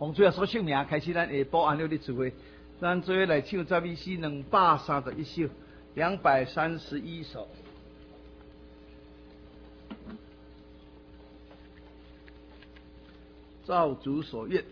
奉主耶稣圣名，开始咱下晡安六的聚会，咱做伙来唱赞美诗231首，231首。照主所愿。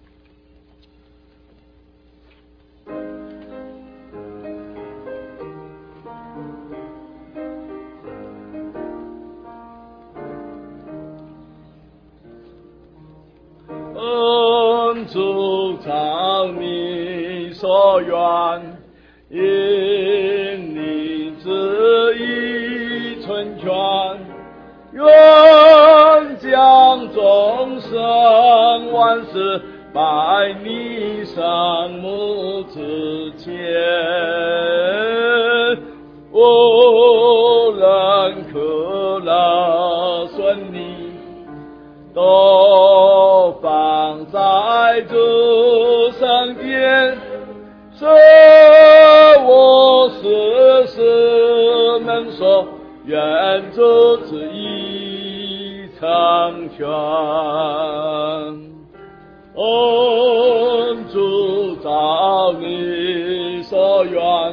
恩主照你所愿，因你旨意成全，愿将众生万事摆你圣目之前，无论苦乐顺利，都放在主身边，使我时时能说愿主旨意成全。恩主照你所愿，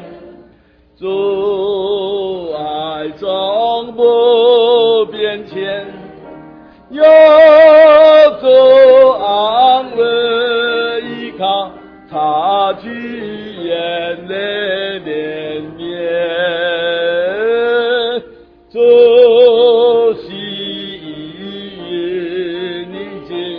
主爱终不变迁，有主安慰依靠，他去眼泪连绵，主喜悦宁静，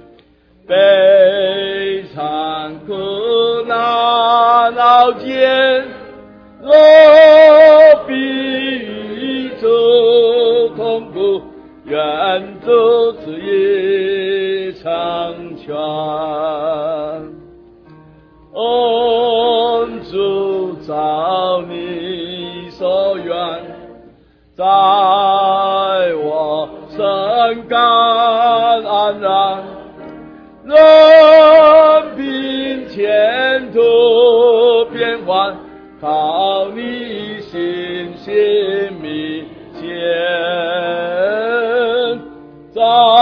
悲惨苦难熬间，若必与主同步，愿主旨意成全。恩主照你所愿，在我深感安然，任凭前途变幻，靠你信心密切，在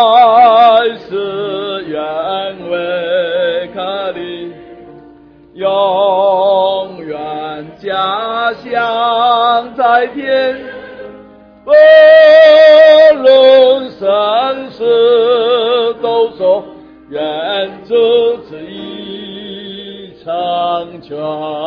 世愿为可立，永远家乡在天，不论生死都说愿主旨意成全。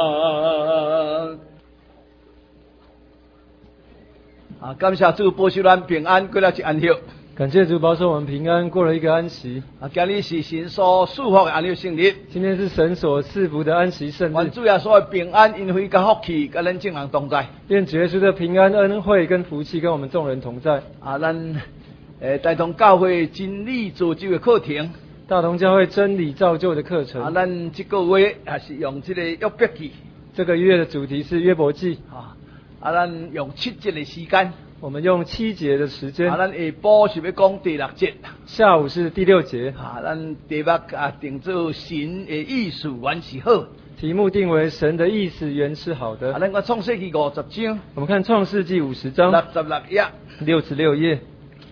感谢主保守咱平安过了一安息。 感谢主保守我们平安过了一个安息。 今日是神所赐福的安息圣日。 今天是神所赐福的安息圣日。 愿主耶稣的平安、恩惠、甲福气，甲咱众人同在。 愿主耶稣的平安、恩惠跟福气跟我们众人同在。 咱大同教会真理造就的课程。 大同教会真理造就的课程。 咱这个月还是用这个约伯记。 这个月的主题是约伯记。 咱用7节的时间。 我们用7节的时间。 咱下晡是要讲第6节。 下午是第6节。 咱题目定做神的意思原是好。 题目定为神的意思原是好的。 咱看创世纪50章。 我们看创世纪50章 66页。 66页。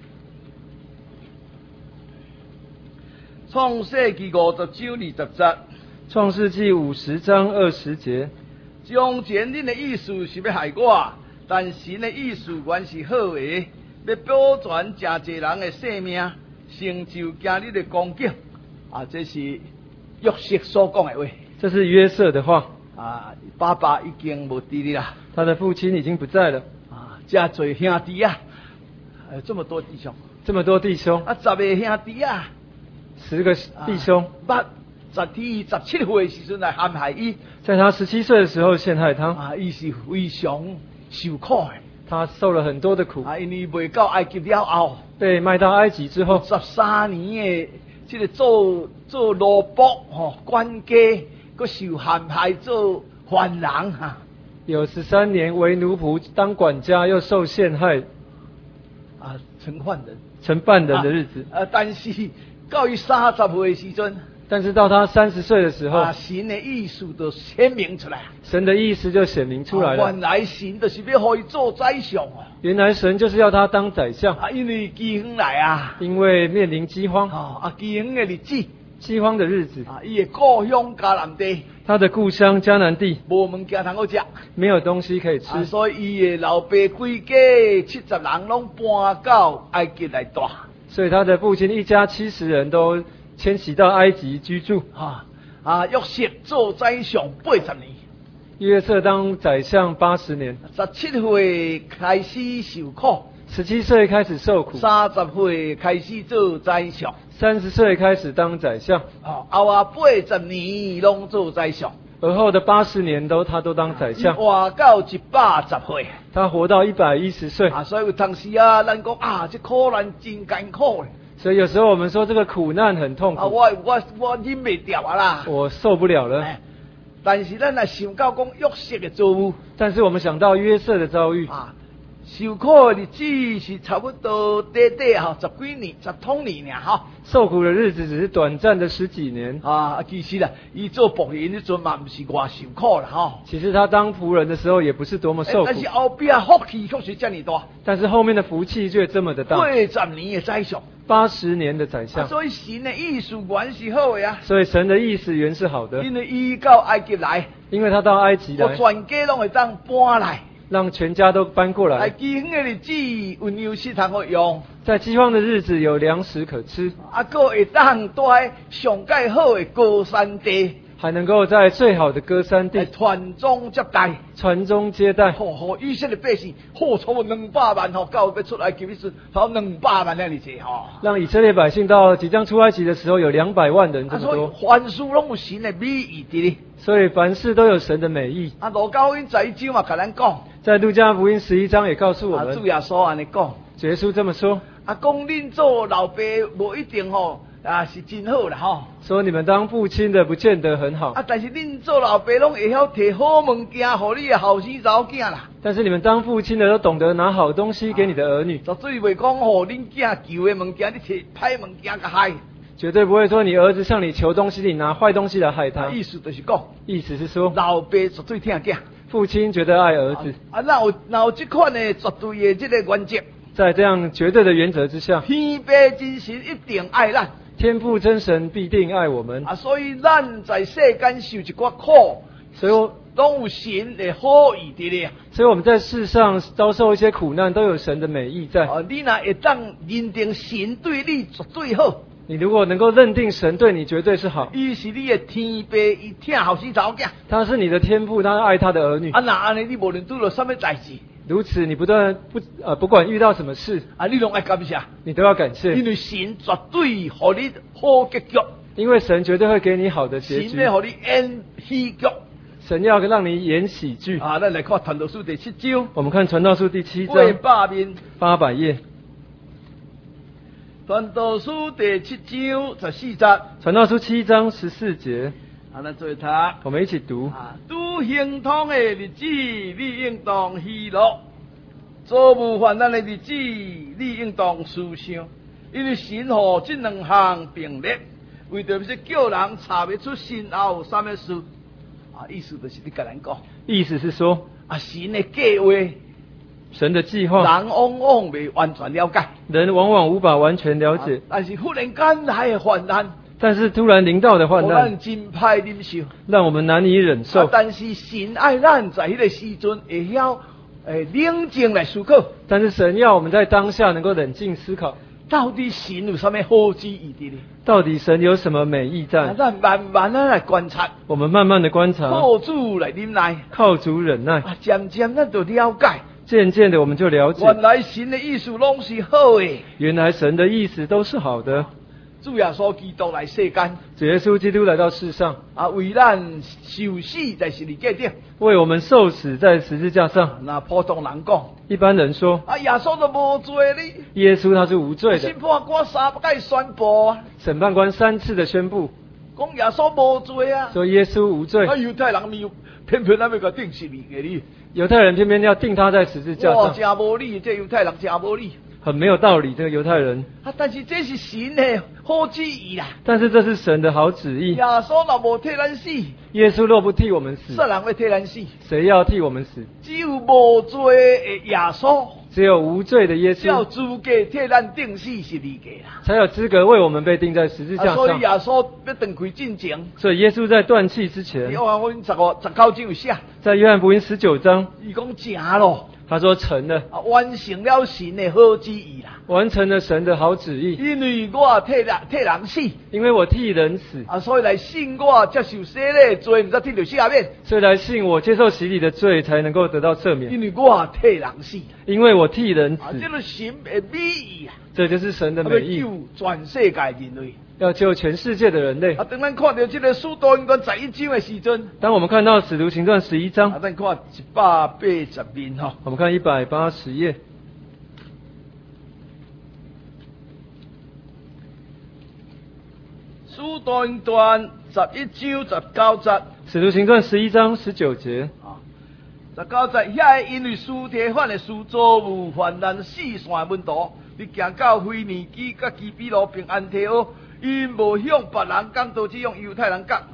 创世纪50章20节。 创世纪50章20节。 从前恁的意思是要害我，但神的意思原是好的，要保全真侪人的性命，成就今日的光景。这是约瑟所讲的话。 这是约瑟的话。 爸爸已经无伫哩啦， 他的父亲已经不在了。 这侪兄弟这么多弟兄。 这么多弟兄。 10个兄弟 10个弟兄。 17岁的时阵来陷害伊， 在他17岁的时候陷害他。 伊是非常受苦的。 他受了很多的苦。 因为未到埃及了后， 被卖到埃及之后 13年的这个做奴仆管家，佮受陷害做犯人有13年为奴仆当管家，又受陷害成犯人的日子。 但是到伊30岁的时阵。 但是到他30岁的时候， 神的意思就显明出来。 神的意思就显明出来了。 原来神就是要让伊做宰相原来神就是要他当宰相。 因为饥荒来因为面临饥荒。 饥荒的日子。 饥荒的日子， 啊，伊的故乡迦南地他的故乡迦南地无物件通好食， 没有东西可以吃， 啊，所以伊的老爸规家70人拢搬到埃及来住。 所以他的父亲一家70人都迁徙到埃及居住。 约瑟做宰相80年， 约瑟当宰相80年 17岁开始受苦 ，17岁开始受苦 ，30岁开始做宰相 ，30岁开始当宰相， 后80年拢做宰相， 而后的80年他都当宰相， 活到110岁， 他活到110岁。 所以有当时咱讲这苦难真艰苦咧。 所以有时候我们说这个苦难很痛苦， 我忍袂掉啦， 我受不了了。 但是咱若想到讲约瑟的遭遇， 但是我们想到约瑟的遭遇， 受苦的日子是差不多短10几年、10多年受苦的日子只是短暂的10几年。 其实啦，伊做仆人那阵嘛，不是偌受苦啦其实他当仆人的时候也不是多么受苦， 但是后边福气确实这么大。 但是后面的福气却这么的大。 80年的宰相 ，80年的宰相。 所以神的意思原是好的啊。 所以神的意思原是好的， 因为伊到埃及来， 因为他到埃及来， 全家拢会当搬来。 让全家都搬过来。 饥荒的日子有粮食通好用， 在饥荒的日子有粮食可吃， 还会当在上介好的高山地， 还能够在最好的歌山地传宗接代， 传宗接代。 以色列百姓差不多200万到要出来基时，好200万那里济让以色列百姓到即将出埃及的时候有200万人这么多。 凡事拢有神的美意伫哩。 所以凡事都有神的美意。 路加福音11章嘛，甲咱讲， 在路加福音11章也告诉我们， 主耶稣安尼讲， 耶稣这么说， 讲恁做老爸无一定是真好啦说你们当父亲的不见得很好， 但是恁做老爸拢会晓摕好物件互你的后生查某囝啦。 但是你们当父亲的都懂得拿好东西给你的儿女， 绝对袂讲恁囝求的物件，你摕歹物件甲害。 绝对不会说你儿子向你求东西，你拿坏东西来害他。 意思就是讲， 意思是说， 老爸绝对疼囝， 父亲觉得爱儿子。 哪有这款的绝对的这个原则？ 在这样绝对的原则之下， 天父真神一定爱咱， 天父真神必定爱我们。 所以咱在世间受一寡苦， 所以拢有神的好意伫咧。 所以我们在世上遭受一些苦难，都有神的美意在。 你若会当认定神对你绝对好。 你如果能够认定神对你绝对是好， 伊是你的天父，伊疼后生查某囝， 他是你的天父，他爱他的儿女。 那安尼你无论拄到什么代志， 如此你不管遇到什么事， 你拢爱感谢， 你都要感谢， 因为神绝对互你好结局， 因为神绝对会给你好的结局， 神要互你演喜剧， 神要让你演喜剧。 咱来看传道书第7章， 我们看传道书第7章 800面 800页。 传道书第7章14节， 传道书7章14节， 咱做读， 我们一起读。 拄行通的日子，你应当喜乐；做无患难的日子，你应当思想。因为神互这两项并列，为着是叫人查不出身后什么事。意思就是你甲咱讲， 意思是说， 神的计划。 神的计划， 人往往未完全了解， 人往往无法完全了解。 但是忽然间来的患难， 但是突然临到的患难， 真歹忍受， 让我们难以忍受。 但是神爱咱在迄个时阵会晓冷静来思考。 但是神要我们在当下能够冷静思考， 到底神有什么好旨意的呢？ 到底神有什么美意在？ 咱慢慢来观察， 我们慢慢的观察， 靠主来忍耐， 靠主忍耐， 渐渐咱就了解。 渐渐的我们就了解， 原来神的意思拢是好的。 原来神的意思都是好的。 主耶稣基督来世间， 耶稣基督来到世上， 为咱受死在十字架顶， 为我们受死在十字架上。 那普通人讲， 一般人说， 耶稣都无罪哩。 耶稣他是无罪的。 审判官3次宣布审判官3次的宣布， 讲耶稣无罪啊， 说耶稣无罪。 犹太人咪偏偏那要个定死给你。 犹太人偏偏要定他在十字架上， 真无理，这犹太人真无理， 很没有道理。这个犹太人， 但是这是神的好旨意啦。 但是这是神的好旨意。 耶稣若无替咱死， 耶稣若不替我们死， 谁人会替咱死？ 谁要替我们死？ 只有无罪的耶稣， 只有无罪的耶才有稣资格替咱定死十字架啦。 才有资格为我们被钉在十字架上。 所以耶稣要断开进前， 所以耶稣在断气之前， 约翰福音19章有写， 在约翰福音19章， 伊讲成咯， 他说成了， 完成了神的好旨意啦。 完成了神的好旨意。 因为我替人死， 因为我替人死， 所以来信我接受洗礼，罪唔得得到赦免。 所以来信我接受洗礼的罪才能够得到赦免。 因为我替人死， 因为我替人死， 这个神的美意啊， 这就是神的美意， 要救全世界人类。 要救全世界的人类。 当咱看到这个使徒行传11章的时阵， 当我们看到使徒行传11章， 咱看180面哈。 我们看180页。 使徒行传11章19节。 使徒行传11章19节。 19节，遐因为司提反的事做有患难4线门徒，你行到腓尼基、甲基比罗并安提阿，因无向别人讲道，只向犹太人讲。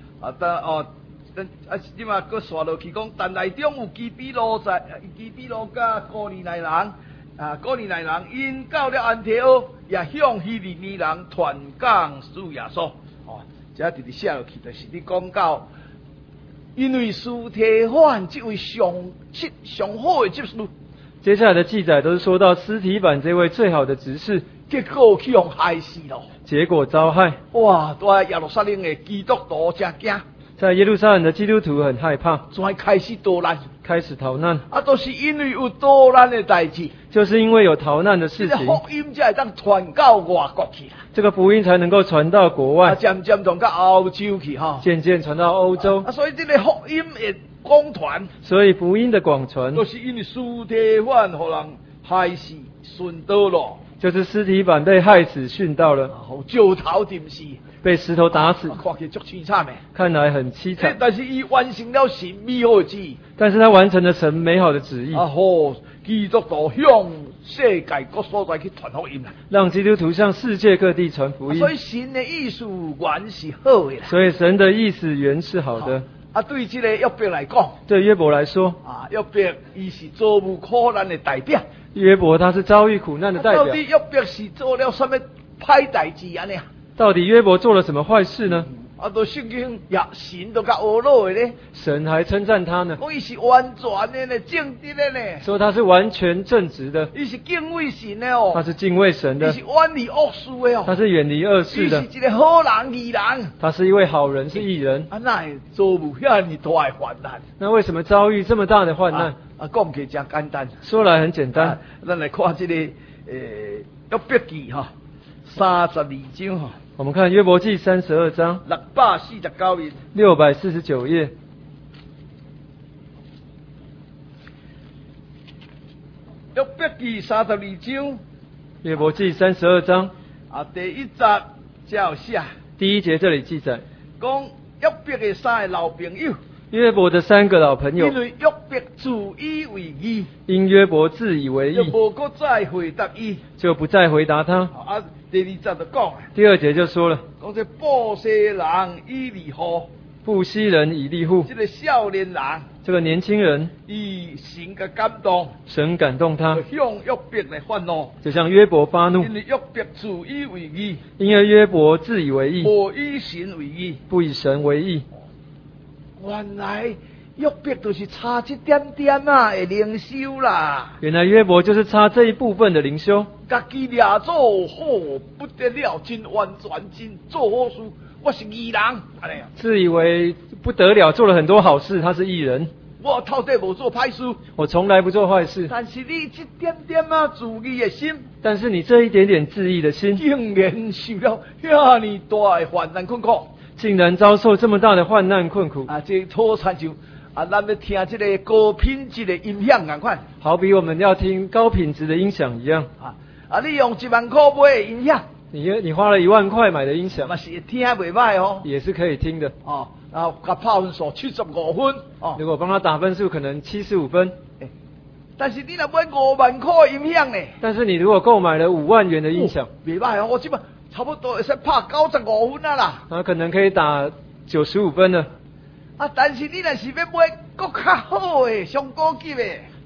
你嘛搁刷落去讲，但内中有基比罗甲哥尼奈人。哥尼奈人因到了安提阿，也向希利尼人传讲主耶稣。这直直写落去，就是你讲到，因为司提反这位上好的执事， 接下来的记载都是说到司提反这位最好的执事， 结果去用害死了。 结果遭害。 哇！在耶路撒冷的基督徒真惊， 在耶路撒冷的基督徒很害怕， 才开始逃难。 开始逃难， 都是因为有逃难的代志， 就是因为有逃难的事情， 福音才会当传到外国去啦。 这个福音才能够传到国外， 渐渐传到欧洲去哈， 渐渐传到欧洲。 所以这个福音的广传， 所以福音的广传， 都是因为司提反互人害死殉道了， 就是司提反被害死殉道了， 石头钉死， 被石头打死， 看起足凄惨的， 看来很凄惨。 但是伊完成了神美好的旨意， 但是他完成了神美好的旨意， 基督徒向世界各所在去传福音啦， 让基督徒向世界各地传福音。 所以神的意思原是好的啦， 所以神的意思原是好的。 对这个约伯来讲， 对约伯来说， 约伯伊是遭遇苦难的代表。 约伯他是遭遇苦难的代表。 到底约伯是做了什么歹代志安尼？ 到底约伯做了什么坏事呢？ 都圣经也神都甲懊恼的咧， 神还称赞他呢， 讲伊是完全的呢，正直的呢， 说他是完全正直的， 伊是敬畏神的哦， 他是敬畏神的， 伊是远离恶事的哦， 他是远离恶事的， 伊是一个好人义人， 他是一位好人，是义人。 哪会遭遇遐尼大的患难？ 那为什么遭遇这么大的患难？ 讲起真简单， 说来很简单。 咱来看这个约伯记哈，32章哈。 我们看约伯记32章 649页 ，649页。 约伯记32章， 约伯记32章第1节才有写， 第1节这里记载， 讲约伯的3个老朋友， 约伯的3个老朋友， 因为约伯自以为义， 因约伯自以为义， 就无搁再回答伊， 就不再回答他。 第2节就讲， 第2节就说了， 讲这布西人以利户， 布西人以利户， 这个少年人， 这个年轻人， 以神嘅感动， 神感动他， 向约伯来发怒， 就向约伯发怒， 因为约伯自以为义， 因为约伯自以为义， 不以神为义， 不以神为义。 原来约伯就是差一点点的灵修啦。 原来约伯就是差这一部分的灵修， 家己俩做好不得了，真完全真做好事，我是义人，安尼啊。 自以为不得了，做了很多好事，他是义人。 我到底无做歹事， 我从来不做坏事。 但是你这点点自义的心， 但是你这一点点自义的心， 竟然受了遐尼大的患难困苦， 竟然遭受这么大的患难困苦。 这好惨像咱要听这个高品质的音响同款， 好比我们要听高品质的音响一样。 你用1万块买的音响， 你花了1万块买的音响， 嘛是听袂歹哦， 也是可以听的。 然后甲打分数75分， 如果帮他打分数，可能75分。 但是你若买5万块的音响呢？ 但是你如果购买了5万元的音响， 袂歹哦，我即摆差不多会使拍95分啦。 可能可以打95分了。 但是你若是要买更较好的、上高级的，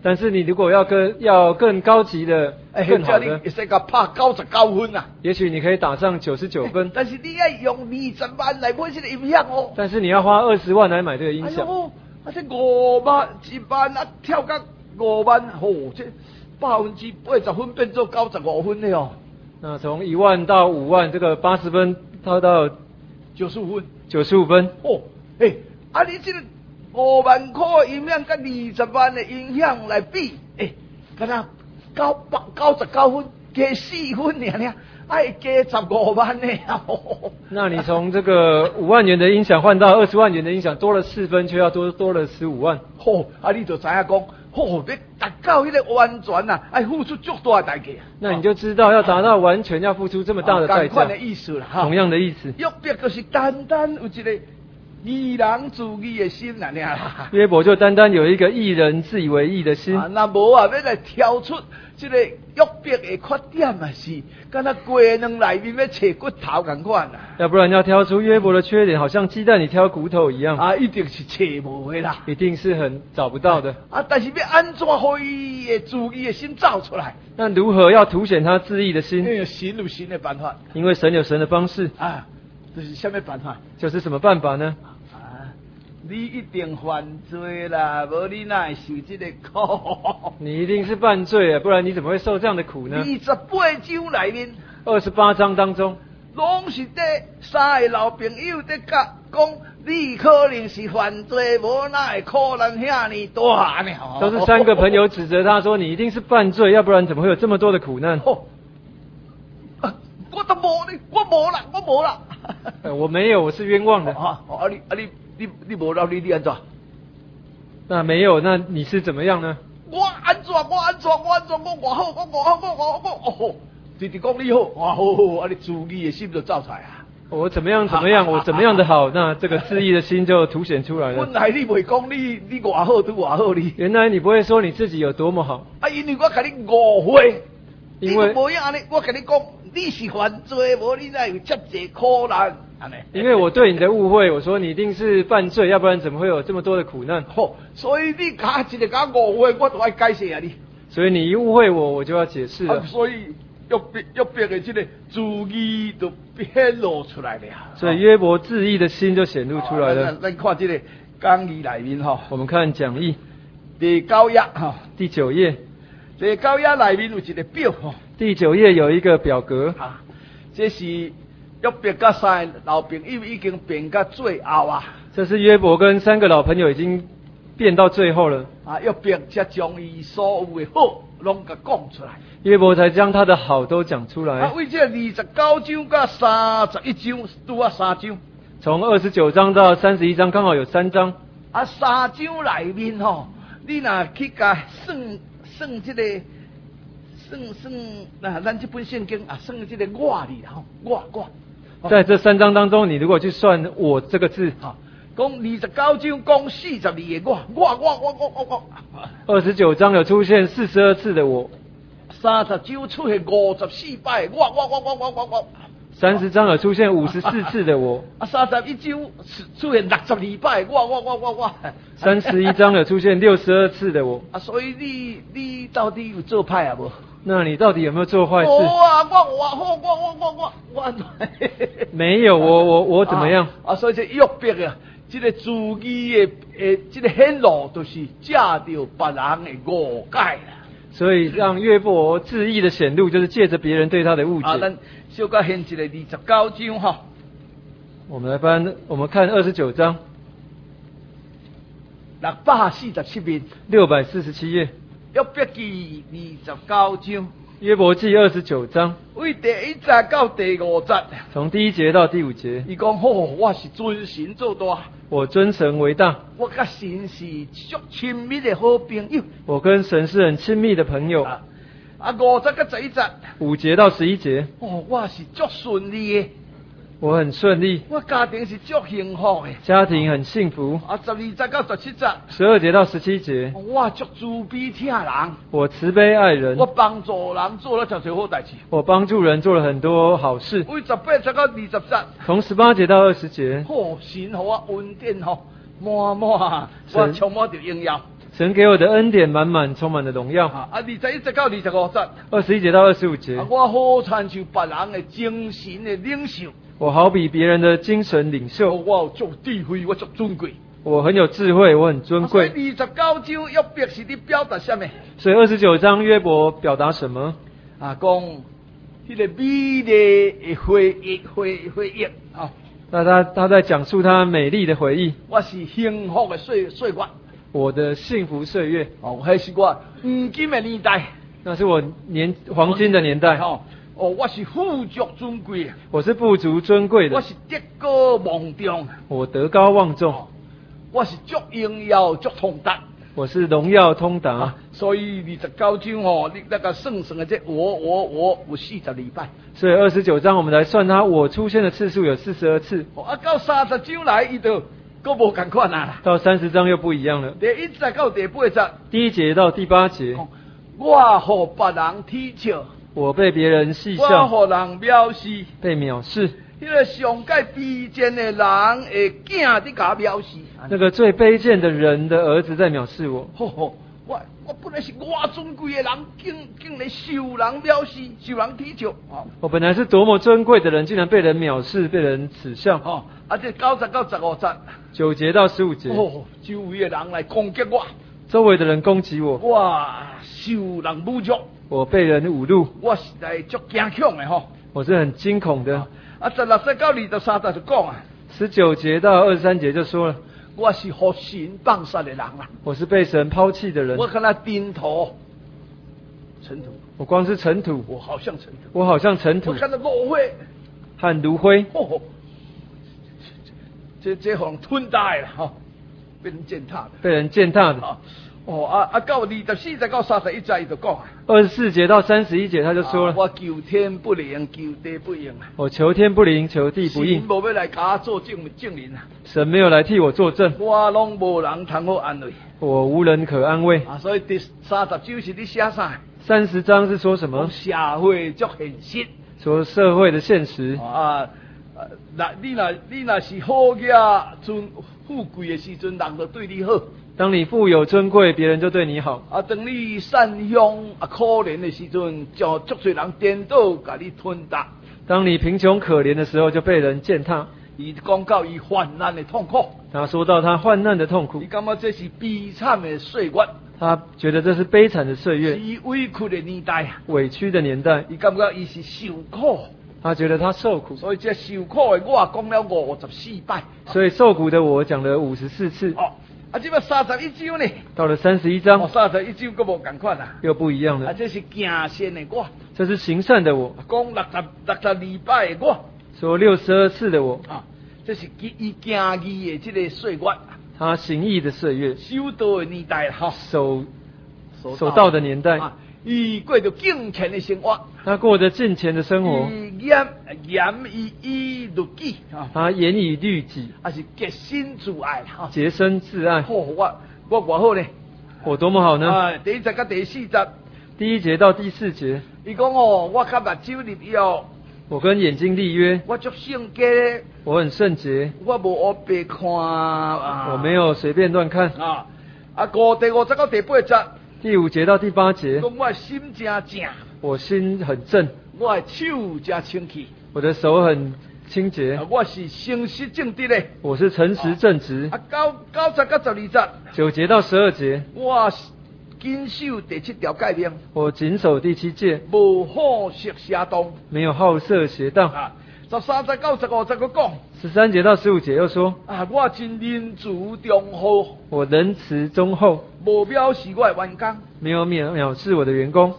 但是你如果要更高级的、更好的， 会使甲拍99分啊。 也许你可以打上99分， 但是你要用20万来买这个音响哦。 但是你要花20万来买这个音响。 哎呦，这5万、1万啊，跳到5万，这80%分变做95分的哦。 那从1万到5万，这个80分到 95分。 95分。 哦，你这个5万块的音响跟20万的音响来比，敢若99分，加4分尔，爱加15万呢。 那你从这个5万元的音响换到20万元的音响，多了4分，却要多了15万。 你就知影讲，要达到迄个完全啊，爱付出足大的代价。 那你就知道要达到完全要付出这么大的代价。 同样的意思啦， 同样的意思。 约伯就是单单有一个义人自义的心啦， 约伯就单单有一个义人自以为义的心。 那无要来挑出这个约伯的缺点啊，是敢若鸡卵内面要找骨头同款啊。 要不然要挑出约伯的缺点，好像鸡蛋里挑骨头一样。 一定是找无的啦， 一定是很找不到的。 但是要安怎让伊的自义的心走出来？ 那如何要凸显他自义的心？ 神有神的办法。 因为神有神的方式。 就是什么办法？ 就是什么办法呢？ 你一定犯罪啦，无你哪会受这个苦？ 你一定是犯罪啊，不然你怎么会受这样的苦呢 ？28章内面 ，28章当中， 拢是在3个老朋友在讲，你可能是犯罪，无哪会苦难遐尼大呢？ 都是3个朋友指责他说，你一定是犯罪，要不然怎么会有这么多的苦难？ 我都无呢，我无啦。 我没有，我是冤枉的。 你无了，你安怎？ 那没有，那你是怎么样呢？ 我安怎？我好，直讲你好，我好，你自义的心就走出来啊！ 我怎么样？我怎么样的好？那这个自义的心就凸显出来了。 本来你袂讲你偌好，都偌好你。 原来你不会说你自己有多么好。 因为我甲你误会， 因为无样安尼，我甲你讲，你是犯罪，无你哪有这济苦难？ 因为我对你的误会，我说你一定是犯罪，要不然怎么会有这么多的苦难？ 所以你假一个误会，我都要解释啊你。 所以你一误会我，我就要解释了。 所以约伯的这个自义就显露出来了。 所以约伯自义的心就显露出来了。 咱看这个讲义里面我们看讲义第9页第9页。 第9页里面有一个表第9页有一个表格这是约伯甲3个老朋友已经辩到最后啊。 这是约伯跟3个老朋友已经辩到最后了。 约伯才将伊所有的好拢甲讲出来。 约伯才将他的好都讲出来。 为这29章甲31章拄啊3章。 从29章到31章刚好有3章。 3章内面你若去甲算这个咱这本圣经算这个我字我。 在这3章当中，你如果去算我这个字， 讲29章讲42个我。 29章有出现42次的我。 30章出现54摆我。 30章有出现54次的我。 31章出现62摆我。 31章有出现62次的我。 所以你到底有做歹啊无？ 那你到底有没有做坏事？ 我没有，我怎么样？ 所以这约伯这个自义的这个显露，就是借着别人的误解啦。 所以让约伯自义的显露，就是借着别人对他的误解。 咱小可现一个29章我们看29章 647面 ，647页。 约伯记29章， 约伯记29章， 为第1节到第5节， 从第1节到第5节。 伊讲我是尊神做大， 我尊神为大， 我甲神是足亲密的好朋友， 我跟神是很亲密的朋友。 5节到11节 ，5节到11节， 我是足顺利的。 我很顺利， 我家庭是足幸福的， 家庭很幸福。 12节到17节 ，12节到17节， 我足慈悲疼人， 我慈悲爱人， 我帮助人做了真侪好代志， 我帮助人做了很多好事。 为18节到20节， 从18节到20节， 神给我恩典满，我充满着荣耀。 神给我的恩典满满，充满了荣耀。 啊，21到25节。 21节到25节。 我好参像别人的精神的领袖。 我好比别人的精神领袖。 我有足智慧，我足尊贵。 我很有智慧，我很尊贵。 所以29章约伯是伫表达什么？ 所以29章约伯表达什么？ 啊，讲迄个美丽的回忆啊。 那他在讲述他美丽的回忆。 我是幸福的岁月。 我的幸福岁月。 哦，那是我黄金的年代。 那是我黄金的年代。 哦，我是富足尊贵。 我是富足尊贵的。 我是德高望重。 我德高望重。 我是足荣耀足通达。 我是荣耀通达。 所以29章哦，你那个算的这我有42摆。 所以29章我们来算它，我出现的次数有42次。 到30章来，伊就佫无同款啦。到 30章又不一样了。 第1节到第8节。 第1节到第8节。 我互别人踢笑。 我被别人戏笑。 我互人藐视。 被藐视。 迄个上界卑贱的人的囝伫甲藐视。 那个最卑贱的人的儿子在藐视我。 我本来是我尊贵的人，竟然受人藐视，受人踢笑。 我本来是多么尊贵的人，竟然被人藐视，被人耻笑。 这9到15节。 9节到15节。 周围的人来攻击我。 周围的人攻击我。 我受人侮辱。 我被人侮辱。 我实在足惊恐的吼。 我是很惊恐的。 16节到23节就讲啊。 19节到23节就说了。 我是被神放杀的人啊！ 我是被神抛弃的人。 我看那尘土。 我光是尘土。 我好像尘土。 我看到炉灰。 和炉灰。 这互人吞大了哈，被人践踏的。 到24节到31节就讲啊。 24节到31节他就说了。 我求天不灵，求地不应啊。 我求天不灵，求地不应。 神无要来甲我做证人啊。 神没有来替我作证。 我拢无人通好安慰。 我无人可安慰。 所以第30章是咧写啥 ？30章是说什么？ 社会足现实。 说社会的现实。 你若是好呀，富贵的时阵，人就对你好。 当你富有尊贵，别人就对你好。 当你善良可怜的时阵，就足多人颠倒，甲你吞踏。 当你贫穷可怜的时候，就被人践踏。 伊讲到伊患难的痛苦。 他说到他患难的痛苦。 伊感觉这是悲惨的岁月。 他觉得这是悲惨的岁月。 是委屈的年代。 委屈的年代。 伊感觉伊是受苦。 他觉得他受苦。 所以这受苦的我讲了54摆。 所以受苦的我讲了54次。 这个31章呢？ 到了31章。 31章佫无同款啦。 又不一样了。 这是行善的我。 这是行善的我。 讲62摆的我。 说62次的我。 这是伊行义的这个岁月。 他行义的岁月。 修道的年代哈。 守道的年代。 伊过着敬虔的生活。 他过着敬虔的生活。 严以律己。 他严以律己。 是洁身自爱哈。 洁身自爱。 我偌好呢？ 我多么好呢？ 第1节到第4节。 第1节到第4节。 伊讲我甲目睭立约。 我跟眼睛立约。 我足圣洁。 我很圣洁。 我无黑白看。 我没有随便乱看。 第5节到第8节。 第5节到第8节。 讲我心真正。我心很正。 我手真清气。 我的手很清洁。 我是诚实正直的。 我是诚实正直。 9节到12节。 9节到12节。 我谨守第7条诫命。 我谨守第7诫。 无好色邪动。 没有好色邪荡。 13节到15节佢讲。 13节到15节又说。 我真仁慈忠厚。 我仁慈忠厚。 无藐视我的员工。 没有藐视我的员工。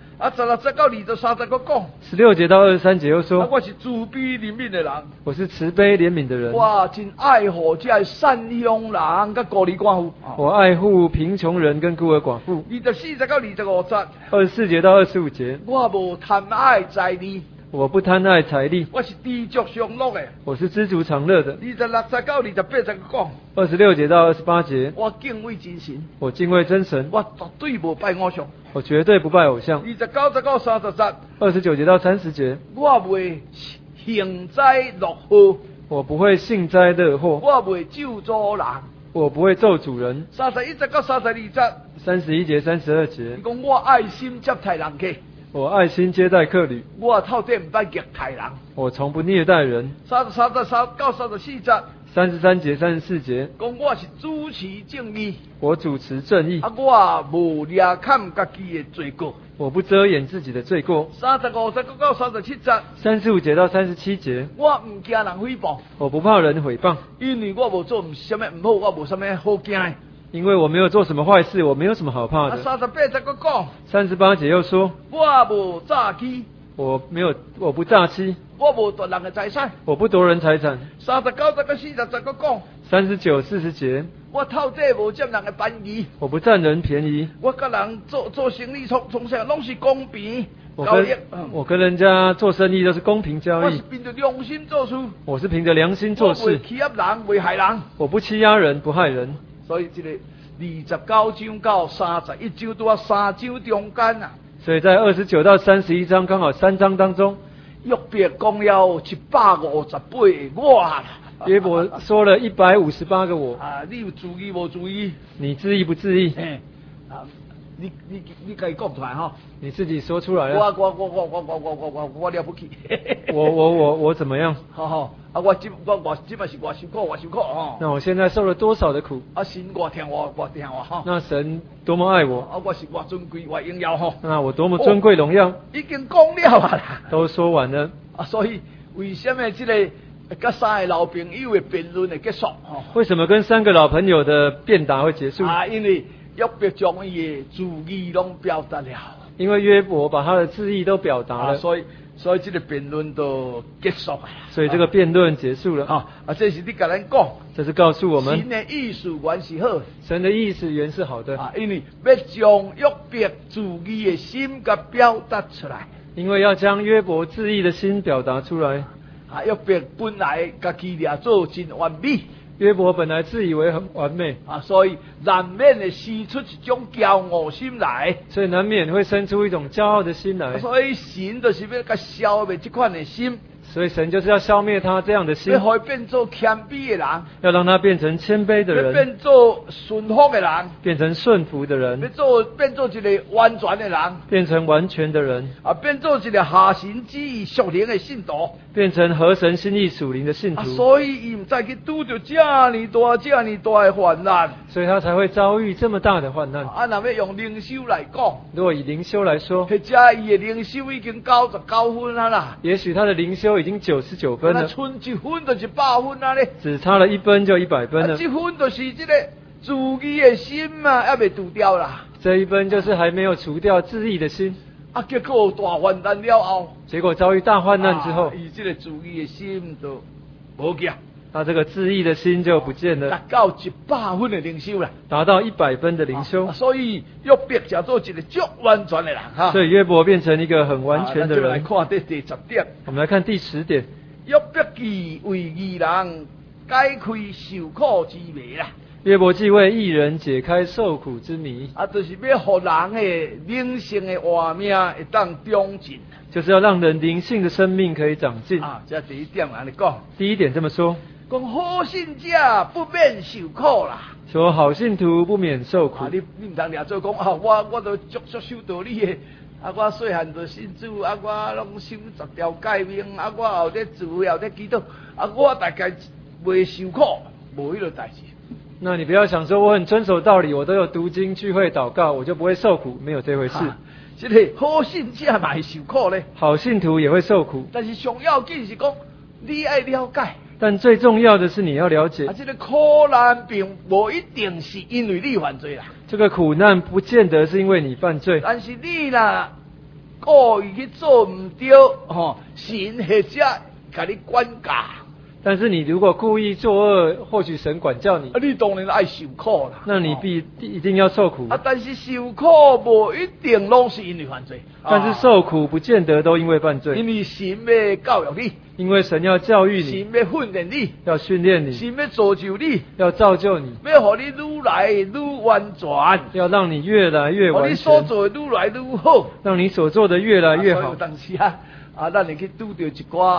16节到23节佢讲。 16节到23节又说。 我是慈悲怜悯的人。 我是慈悲怜悯的人。 我真爱护这善良人跟孤儿寡妇。 我爱护贫穷人跟孤儿寡妇。 24节到25节。 24节到25节。 我无贪爱财利。 我不贪爱财利。 我是知足常乐的。 我是知足常乐的。 26节到28节讲。 26节到28节。 我敬畏真神。 我敬畏真神。 我绝对无拜偶像。 我绝对不拜偶像。 29节到30节。 29节到30节。 我袂幸灾乐祸。 我不会幸灾乐祸。 我袂咒诅人。 我不会咒主人。 31节到32节 31节、32节伊，讲我爱心接待人客， 我爱心接待客旅， 我透底唔捌虐待人。 我从不虐待人。 33到34节 33节、34节， 讲我是主持正义， 我主持正义， 我无掠砍家己的罪过。 我不遮掩自己的罪过。 35节到37节 35节到37节， 我唔惊人诽谤， 我不怕人诽谤， 因为我无做什么唔好，我无什么好惊的。 因为我没有做什么坏事，我没有什么好怕的。 38节佫讲， 38节又说， 我无诈欺， 我不诈欺， 我无夺人的财产。 我不夺人财产。 39节到40节佫讲， 39、40节， 我透底无占人的便宜， 我不占人便宜， 我甲人做生意从啥拢是公平我交易。 我跟人家做生意都是公平交易我是，凭着良心做事， 我是凭着良心做我事袂，欺压人，袂害人。 我不欺压人，不害人。 所以这个29章到31章拄啊3章中间啊， 所以在29到31章刚好3章当中， 约伯讲了158个我啦。 约伯说了158个我， 啊，你有注意无注意？ 你自意不自意？ 嘿，啊，你家己讲出来哈。 你自己说出来了。 我了不起。 我怎么样？ 好好，啊，我即嘛是我受苦哦。 那我现在受了多少的苦？ 啊，神我听我哈。 那神多么爱我？ 啊，我是我尊贵我荣耀哈。 那我多么尊贵荣耀？ 已经讲了啊啦。 都说完了。 啊，所以为什么这个跟3个老朋友的辩论会结束？哦， 为什么跟3个老朋友的辩答会结束？ 啊，因为约伯将伊的主意拢表达了。 因为约伯把他的字意都表达了， 所以这个辩论都结束了。 所以这个辩论结束了。 啊，这是你跟咱讲， 这是告诉我们神的意思原是好， 神的意思原是好的。 啊，因为要将约伯主义的心给表达出来。 因为要将约伯自意的心表达出来。 啊，约伯本来家己俩做真完美。 约伯本来自以为很完美啊，所以难免的生出一种骄傲心来， 所以难免会生出一种骄傲的心来。 所以神就是要甲消灭这款的心， 所以神就是要消灭他这样的心， 要让他变做谦卑的人， 要让他变成谦卑的人， 要变做顺服的人， 变成顺服的人， 变做一个完全的人， 变成完全的人， 啊，变做一个合神旨意属灵的信徒， 变成合神心意属灵的信徒。 啊，所以伊唔再去拄着这么大的患难， 所以他才会遭遇这么大的患难。 啊，那要用灵修来讲， 如果以灵修来说， 或者伊的灵修已经99分啦， 也许他的灵修已经99分了， 剩1分就100分啦咧， 只差了1分就100分了。 这分就是这个自义的心嘛，还未除掉啦。 这1分就是还没有除掉自义的心。 啊，结果大患难了后， 结果遭遇大患难之后， 伊这个自义的心就无见。 他这个自义的心就不见了， 达到100分的灵修啦， 达到100分的灵修， 所以约伯叫做一个足完全的人哈。 所以约伯变成一个很完全的人。 来看第10点， 我们来看第10点， 约伯记为义人解开受苦之谜啦。 约伯记为义人解开受苦之谜， 啊，就是要互人的灵性的活命会当长进， 就是要让人灵性的生命可以长进啊。这第1点安尼讲。 第1点这么说。 讲好信者不免受苦啦， 说好信徒不免受苦。 啊，你唔通俩做讲啊，我都足受道理的，啊，我细汉就信主，啊，我拢守10条诫命，啊，我后咧自由咧祈祷，啊，我大概袂受苦，无迄个代志。 那你不要想说我很遵守道理，我都有读经聚会祷告，我就不会受苦，没有这回事。 这个好信者嘛会受苦咧， 好信徒也会受苦， 但是上要紧是讲你爱了解。 但最重要的是你要了解， 这个苦难并无一定是因为你犯罪啦。 这个苦难不见得是因为你犯罪， 但是你啦故意去做唔对，神或者给你管教。 但是你如果故意作恶，或许神管教你， 你当然爱受苦啦。 那你一定要受苦。 但是受苦无一定拢是因为犯罪。 但是受苦不见得都因为犯罪， 因为神要教育你， 因为神要教育你， 神要训练你， 要训练你， 神要造就你， 要造就你， 要让你愈来愈完全， 要让你越来越完全， 你所做的愈来愈好， 让你所做的越来越好。 当时啊，咱会去拄到一寡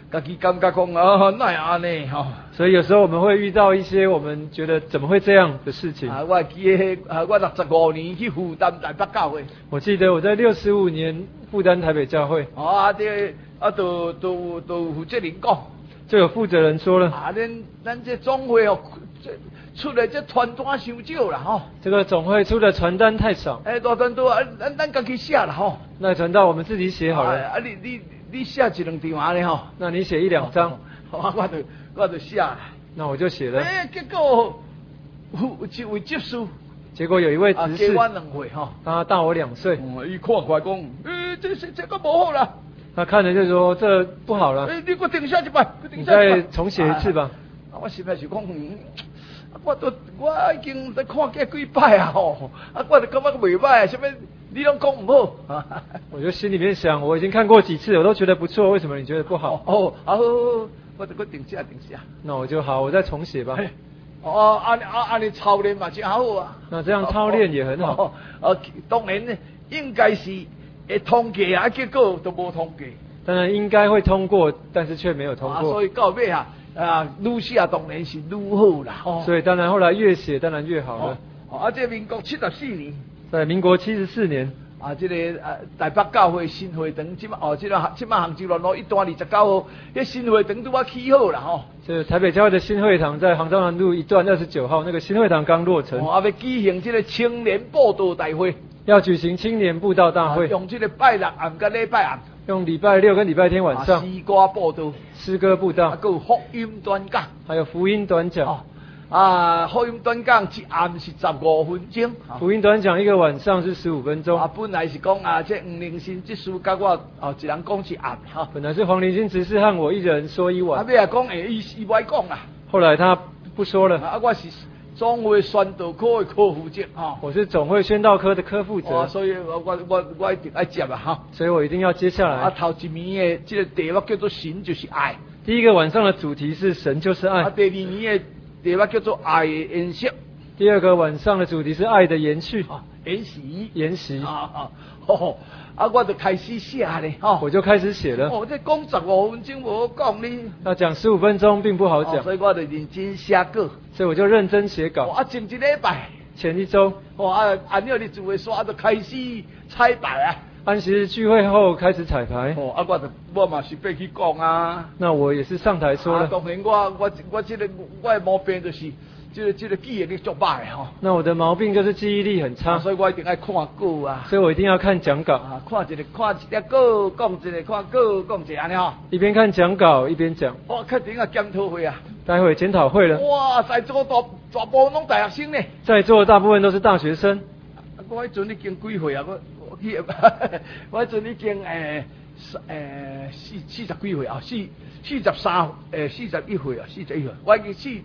家己感觉讲啊，哪会安尼吼？ 所以有时候我们会遇到一些我们觉得怎么会这样的事情。 我记得我65年去负担台北教会。 我记得我在65年负担台北教会。 都负责人讲。 就有负责人说了。 咱这总会哦，出来这传单伤少啦吼。 这个总会出的传单太少。 大传单咱家己写啦吼。 那传单我们自己写好了。 你写1、2张安尼吼。 那你写1、2张。 我就写。 那我就写了。 结果有一位执事。 结果有一位执事。 大我2岁吼。 他大我2岁。 伊看过来讲，这个不好啦。 他看了就说这不好了。 你给我定下一摆， 你再重写一次吧。 我实在是讲，我已经在看过几摆啊吼，我就感觉袂歹，什么你拢讲唔好。 我就心里面想，我已经看过几次，我都觉得不错，为什么你觉得不好？ 我就给定下。 那我就好，我再重写吧。 按你操练嘛，真好啊。 那这样操练也很好。 当然呢，应该是会通过啊，结果都无通过。 当然应该会通过，但是却没有通过。 所以到尾愈写当然是愈好啦。 所以当然后来越写当然越好了。 这民国74年。 在民国74年。 这个台北教会新会堂，这杭州路1段29号，那新会堂都要起好啦吼。 这台北教会的新会堂在杭州南路1段29号，那个新会堂刚落成。 要举行这个青年布道大会。 要举行青年布道大会。 用这个拜六暗跟礼拜暗。 用礼拜6跟礼拜天晚上。 诗歌布道。 诗歌布道。 还有福音短讲。 还有福音短讲。 福音短讲一暗是15分钟。 福音短讲一个晚上是15分钟。 本来是讲这黄灵新执事甲我一人讲一暗哈。 本来是黄灵新执事和我一人说一晚。 尾讲伊不爱讲啦。 后来他不说了。 我是总会宣道科的科负责哈。 我是总会宣道科的科负责。 所以我一定要接啊哈。 所以我一定要接下来。 头一暝的这个题目叫做神就是爱。 第一个晚上的主题是神就是爱。 第二暝的题目叫做爱的延续。 第二个晚上的主题是爱的延续。 延习。我就开始写咧。 我就开始写了。 这讲15分钟无讲呢。 要讲15分钟并不好讲。 所以我就认真写稿。 所以我就认真写稿。 前1礼拜。 前1周。 按照你主的说，就开始彩排啊。 安息日聚会后开始彩排。 我嘛是必去讲啊。 那我也是上台说了。 当然我这个我的毛病就是这个记忆力足歹吼。 那我的毛病就是记忆力很差。 所以我一定要看稿啊。 所以我一定要看讲稿。 看一条稿讲一个，看稿讲一个安尼吼。 一边看讲稿一边讲。 确定检讨会啊。 待会检讨会了。 哇，在座大部分拢大学生呢。 在座大部分都是大学生。 我迄阵已经几岁啊？我迄阵已经40几岁啊，4341岁啊，41岁，我已经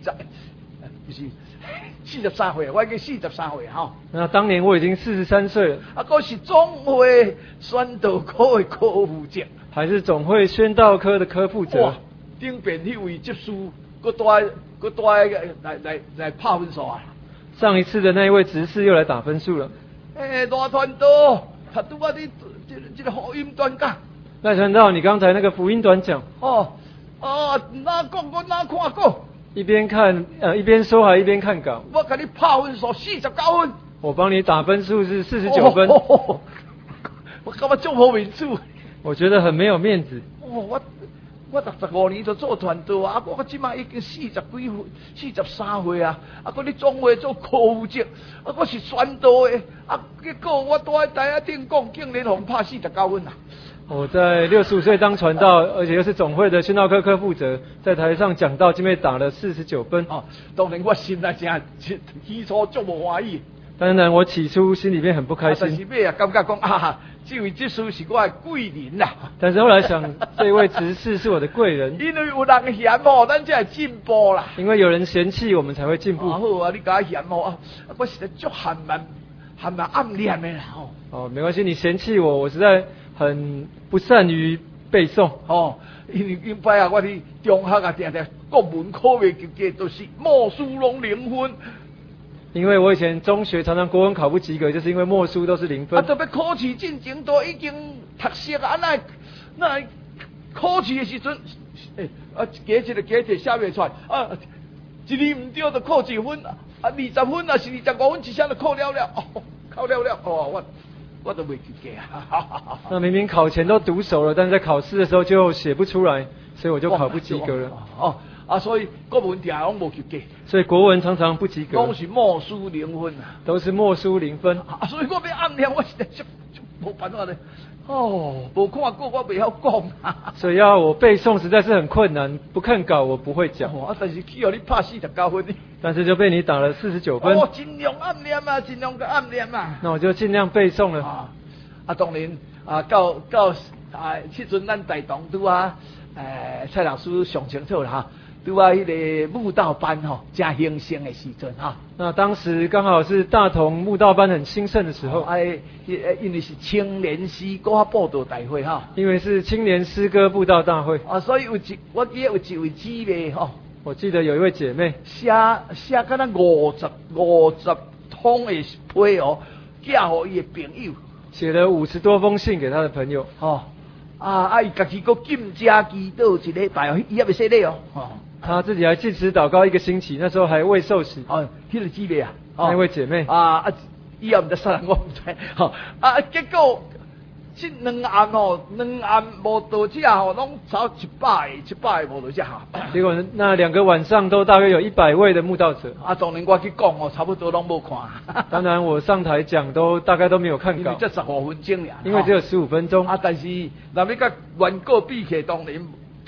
43岁，我已经43岁哈。 那当年我已经43岁了。 我是总会宣道科的科负责。 还是总会宣道科的科负责。 顶边迄位执事，佮带来拍分数啊。 上一次的那一位执事又来打分数了。 大传道，他拄我的这个福音短讲。 赖传道，你刚才那个福音短讲。 哪讲我哪看过。 一边看一边说还一边看稿。 我给你拍分数49分。 我帮你打分数是49分。 我感觉足无面子。 我觉得很没有面子。 我65年就做传道啊，我即马已经40几岁，43岁啊，你总会做科负责，我是宣道的，结果我在台下顶讲，竟然互拍49分啊！ 我在65岁当传道，而且又是总会的宣道科科负责，在台上讲道，竟被打了49分。 当然我心内真起初足无欢喜。 当然我起初心里面很不开心。 但是尾感觉讲这位执事是我的贵人啦。 但是后来想，这位执事是我的贵人。 因为有人嫌咱才会进步啦。 因为有人嫌弃我们才会进步。 好你甲我嫌我实在足含蛮暗恋的啦没关系，你嫌弃我实在很不善于背诵。 因摆我伫中学定国文考袂及格，都是默书拢0分。 因为我以前中学常常国文考不及格，就是因为默书都是0分。 特别考试进前都已经读书啊，那考试的时阵加一个加题写袂出来，一字唔对就扣1分，20分啊是25分，一项就扣了，扣了，我都袂去加。 那明明考前都读熟了，但是在考试的时候就写不出来，所以我就考不及格了。 所以国文题拢无及格。 所以国文常常不及格。 拢是默书0分啊。 都是默书0分。 所以我要暗念，我实在就无办法咧。无看过我袂晓讲。 所以要我背诵实在是很困难，不看稿我不会讲。 但是去互你拍49分呢。 但是就被你打了49分。 尽量暗念啊，尽量个暗念啊。 那我就尽量背诵了。 当然到迄阵咱台东拄蔡老师上清楚啦拄迄个舞蹈班正兴盛的时阵那当时刚好是大同舞蹈班很兴盛的时候。 因为是青年诗歌报道大会因为是青年诗歌布道大会。 所以我记得有一位姊妹我记得有一位姐妹写敢若50通的批寄互伊的朋友。 写了50多封信给他的朋友。 伊家己搁禁食祈祷1礼拜伊还未洗礼他自己还禁食祷告1个星期，那时候还未受洗。 迄个姊妹那位姐妹以后毋知啥人我毋知。结果这2暗无道者拢超100个无道者结果那2个晚上都大约有100位的慕道者。 当然我去讲差不多拢无看。 当然我上台讲大概都没有看稿。 因为这15分钟呀。 因为只有15分钟。 但是若要甲原稿比起，当然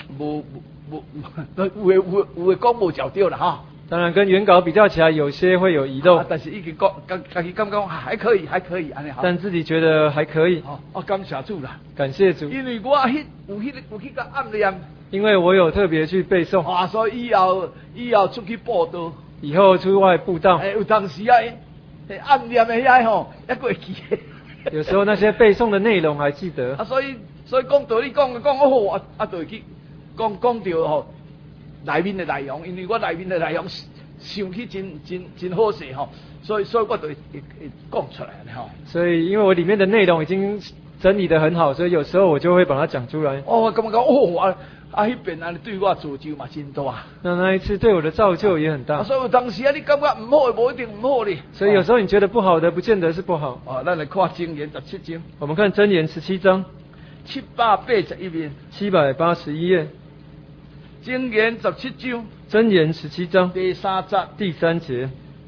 有的讲无照对啦当然跟原稿比较起来，有些会有遗漏。 但是已经家己感觉还可以安尼但自己觉得还可以。 感谢主啦， 感谢主。 因为我有迄个暗念。 因为我有特别去背诵。 所以以后出去报道。 以后出外布道。 有当时暗念的还会记。 有时候那些背诵的内容还记得。 所以讲道理讲就会去讲到内面的内容，因为我内面的内容想起真好势所以我就会讲出来所以因为我里面的内容已经整理得很好，所以有时候我就会把它讲出来。 我感觉迄边对我造就嘛真大。 那一次对我的造就也很大。 所以有当时你感觉唔好的，无一定唔好哩。 所以有时候你觉得不好的，不见得是不好。 咱来看箴言17章。 我们看箴言17章 781面 ，781页。 箴言17章。 箴言17章第3節。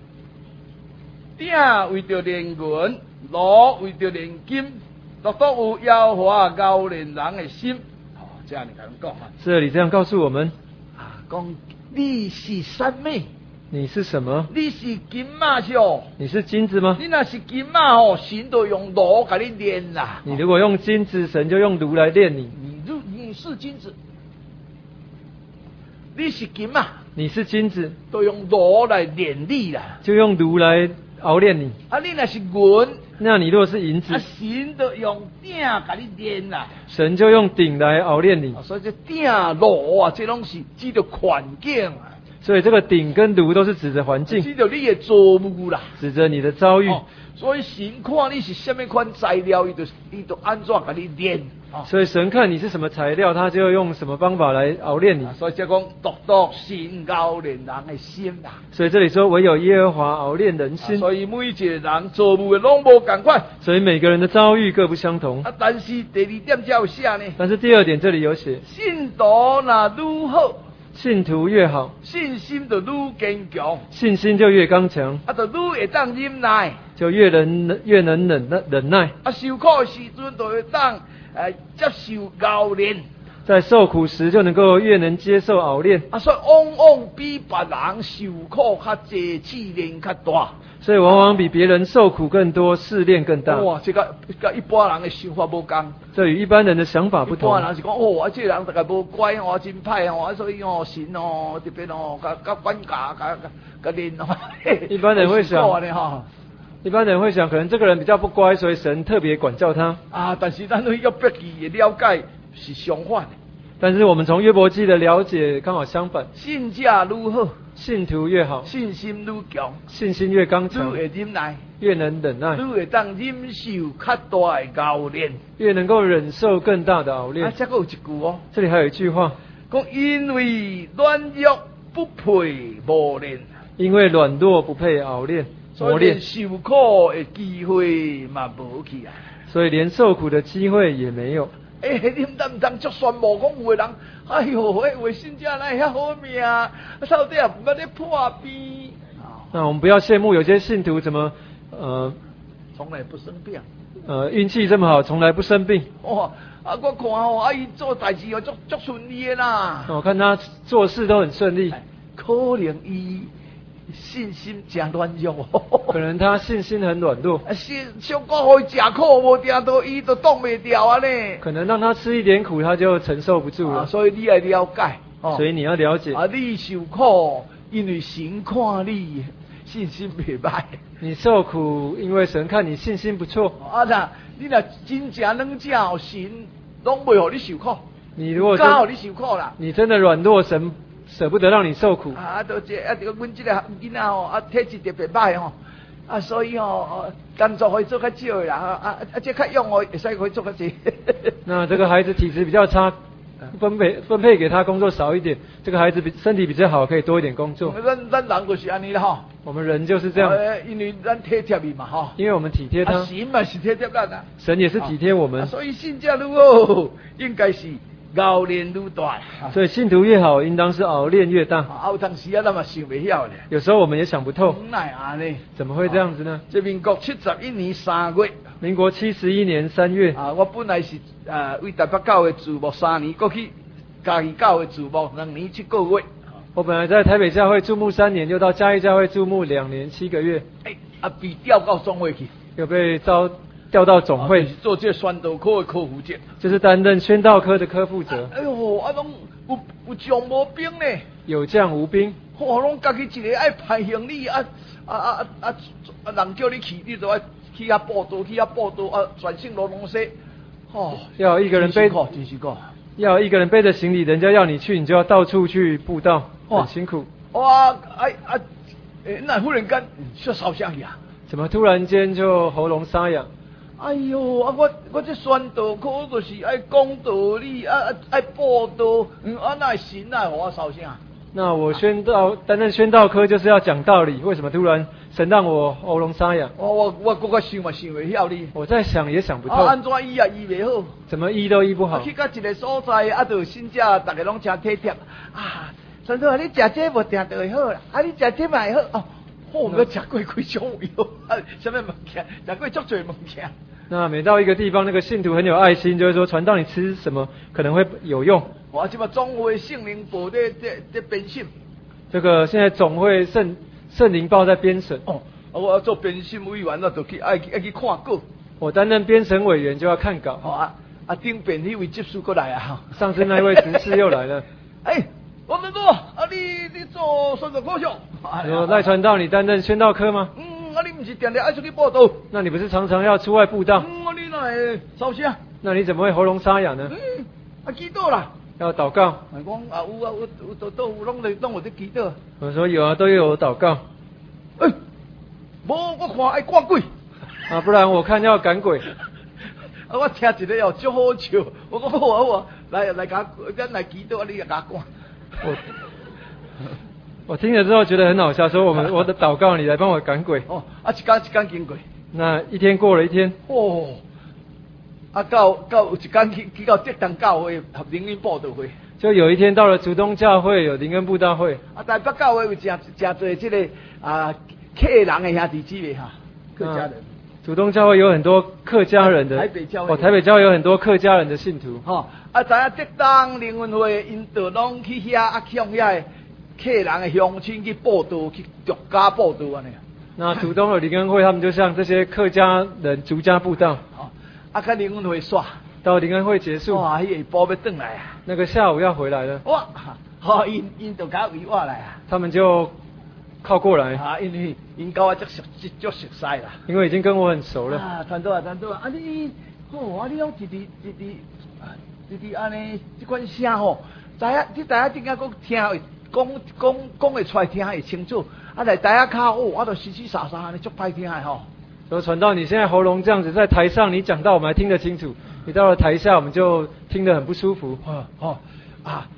鼎为着炼银，炉为着炼金，独有耶和华熬炼人的心。这样你敢讲这里这样告诉我们讲你是什么？ 你是什么？ 你是金马是你是金子吗？ 你若是金马神就用炉给你炼啦。 你如果用金子，神就用炉来炼你。 你是金子，你是金嘛？ 你是金子， 就用炉来炼你啦。 就用炉来熬炼你。 你若是银， 那你如果是银子， 神就用鼎给你炼啦。 神就用鼎来熬炼你。 所以这鼎炉这拢是指着环境所以这个鼎跟炉都是指着环境， 指着你的造物啦， 指着你的遭遇。 所以神看你是什么款材料，伊就安怎给你炼。 所以神看你是什么材料，他就用什么方法来熬炼你。 所以就讲独神熬炼人的心啦。 所以这里说唯有耶和华熬炼人心。 所以每一个人造物的拢无同款。 所以每个人的遭遇各不相同。 但是第2点才有写呢。 但是第2点这里有写， 信徒若愈好， 信徒越好， 信心就愈坚强， 信心就越刚强， 就愈会当忍耐， 就越能忍耐。 受苦的时阵就会当接受熬炼， 在受苦时就能够越能接受熬炼。 所以往往比别人受苦较济，试炼较大。 所以往往比别人受苦更多，试炼更大。 这个一般人的想法不同。 这与一般人的想法不同。 一般人是讲这个人大概无乖真歹所以神这边甲管教甲练一般人会想，可能这个人比较不乖，所以神特别管教他。 但是咱对约伯记的了解是相反的。 但是我们从约伯记的了解刚好相反。 信者愈好， 信徒越好， 信心愈强， 信心越刚强， 愈会忍耐， 越能忍耐， 愈会当忍受较大的熬炼， 越能够忍受更大的熬炼。 这个有一句这里还有一句话， 讲因为软弱不配磨练， 因为软弱不配熬练磨练， 受苦的机会嘛无去啊。 所以连受苦的机会也没有。 你唔当作宣布讲有的人，哎呦，为信者来遐好命，到底也唔捌咧破病。 那我们不要羡慕有些信徒怎么从来不生病。 运气这么好，从来不生病。 我看伊做代志足顺利的啦。 我看他做事都很顺利。 可能伊信心真软弱可能他信心很软弱。 小哥互伊食苦，无定到伊都挡袂掉啊呢。 可能让他吃一点苦，他就承受不住了。 所以你要了解。 所以你要了解。 你受苦，因为神看你信心袂歹。 你受苦，因为神看你信心不错。 你若真正软弱，神拢袂互你受苦。 你如果刚好你受苦啦， 你真的软弱，神舍不得让你受苦。 阮这个囡仔体质特别歹所以工作可以做较少啦，这较用会使可以做较济。 那这个孩子体质比较差。分配给他工作少一点，这个孩子身体比较好，可以多一点工作。 咱人就是安尼啦我们人就是这样。 因为咱体贴伊嘛因为我们体贴他。 神嘛是体贴咱啊。 神也是体贴我们。 所以信者愈好，应该是熬练愈大。 所以信徒越好，应当是熬练越大。 有当时咱嘛想袂晓咧。 有时候我们也想不透。怎么会这样子呢？ 这民国71年3月。 民国71年3月。 我本来是为台北教会主牧3年，过去嘉义教会主牧2年7个月。 我本来在台北教会注牧3年，又到嘉义教会注牧2年7个月。 被调到总会去， 又被调到总会做这宣道科的科负责， 就是担任宣道科的科负责。 拢有将无兵呢， 有将无兵。 拢家己一个爱排行李人叫你去，你就爱去遐报道，全省罗龙西。 要一个人背， 真是个。 要一个人背着行李，人家要你去，你就要到处去布道，很辛苦。 那忽然间就烧香呀？ 怎么突然间就喉咙沙哑？ 哎呦，我这宣道课就是爱讲道理，爱报道，哪会神啊，我烧香？ 那我担任宣道科就是要讲道理，为什么突然神让我喉咙沙哑？ 我想嘛想袂晓你。 我在想也想不透。 安怎医啊医袂好？ 怎么医都医不好？ 去到一个所在，就信者大家拢真体贴神说你食这无定就会好啦，你食这嘛会好我们食过几种药什么物件，食过足多物件。 那每到一个地方，那个信徒很有爱心，就会说传道你吃什么可能会有用。 我即马总会圣灵部在编审。 这个现在总会圣灵报在编审。 我做编审委员，就去爱去看稿。 我担任编审委员就要看稿。 顶边那位执事过来上次那位执事又来了。 我们你做宣道科上。 赖传道，你担任宣道科吗？ 你不是定定爱出去报道？ 那你不是常常要出外布道？ 你哪会烧香？ 那你怎么会喉咙沙哑呢？ 祈祷啦。 要祷告。 我有拢有在祈祷。 我说有都有祷告。 我看爱赶鬼。 不然我看要赶鬼。 我听一个足好笑，我讲好来咱来祈祷，你也甲赶。 我听了之后觉得很好笑，说我的祷告你来帮我赶鬼。 一天经过。 那一天过了一天。 到有一天去到德东教会合灵恩布道会。 就有一天到了竹东教会有灵恩布道会。 台北教会有真多这个客人的兄弟姊妹客家人。 竹东教会有很多客家人的。 台北教会。 台北教会有很多客家人的信徒。 知影德东灵恩会因都拢去遐向遐客人的乡亲去报道，去逐家报道安尼。 那竹东有灵恩会，他们就像这些客家人逐家布道。 跟灵恩会煞。 到灵恩会结束。 下晡要回来那个下午要回来了。 因就甲围我来他们就靠过来。 因为因跟我足熟悉啦。 因为已经跟我很熟了。 传道你你拢直安尼这款声你知影点解听讲会出来听会清楚，来台下靠我都死死沙沙安尼足歹听的说传道，你现在喉咙这样子，在台上你讲到我们还听得清楚，你到了台下我们就听得很不舒服。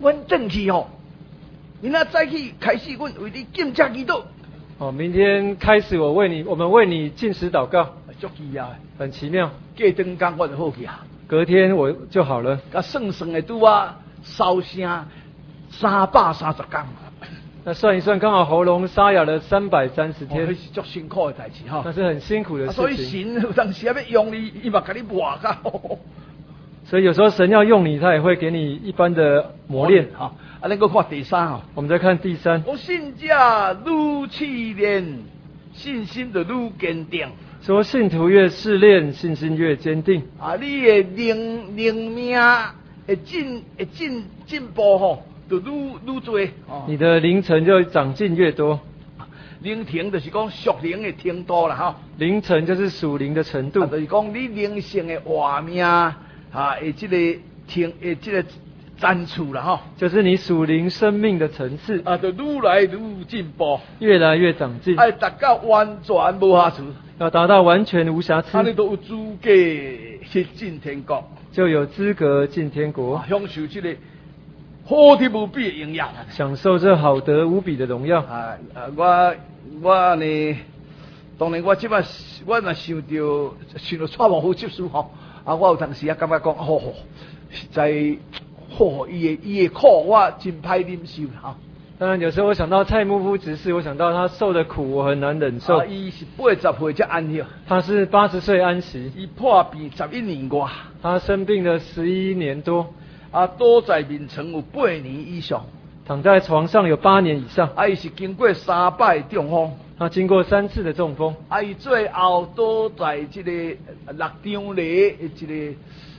阮转去吼，明仔早起开始，阮为你敬食祈祷。 哦，明天开始我们为你禁食祷告， 足奇啊！ 很奇妙。 过灯工我就好去啊， 隔天我就好了。 甲算算的拄啊，烧声330天。 那算一算，刚好喉咙沙哑了330天， 那是足辛苦的代志哈。 那是很辛苦的事情。 所以神有当时要用你，伊嘛甲你磨较好。 所以有时候神要用你，他也会给你一般的磨练。 哈，咱个看第3哈。 我们再看第3。 我信者愈试炼，信心就愈坚定。 说信徒越试炼，信心越坚定。 啊，你的灵命会进步吼。就愈多， 你的凌晨就长进越多。 灵程就是讲属灵的程度啦，哈。 凌晨就是属灵的程度， 就是讲你灵性的活命的这个展出啦，哈。就是你属灵生命的层次就愈来愈进步， 越来越长进。 达到完全无瑕疵， 要达到完全无瑕疵， 你都有资格去进天国， 就有资格进天国， 享受这个好的无比的营养， 享受这好得无比的荣耀。 我呢，当然我即摆我若想到蔡某好接受吼，我有当时感觉讲实在伊的苦我真歹忍受哈。 当然有时候我想到蔡牧夫执事，我想到他受的苦我很难忍受。 伊是80岁才安息， 他是80岁安息， 伊破病11年外， 他生病了11年多。 倒在眠床有8年以上， 躺在床上有8年以上。 伊是经过3摆中风， 他经过3次的中风。 伊最后倒在这个六张里这个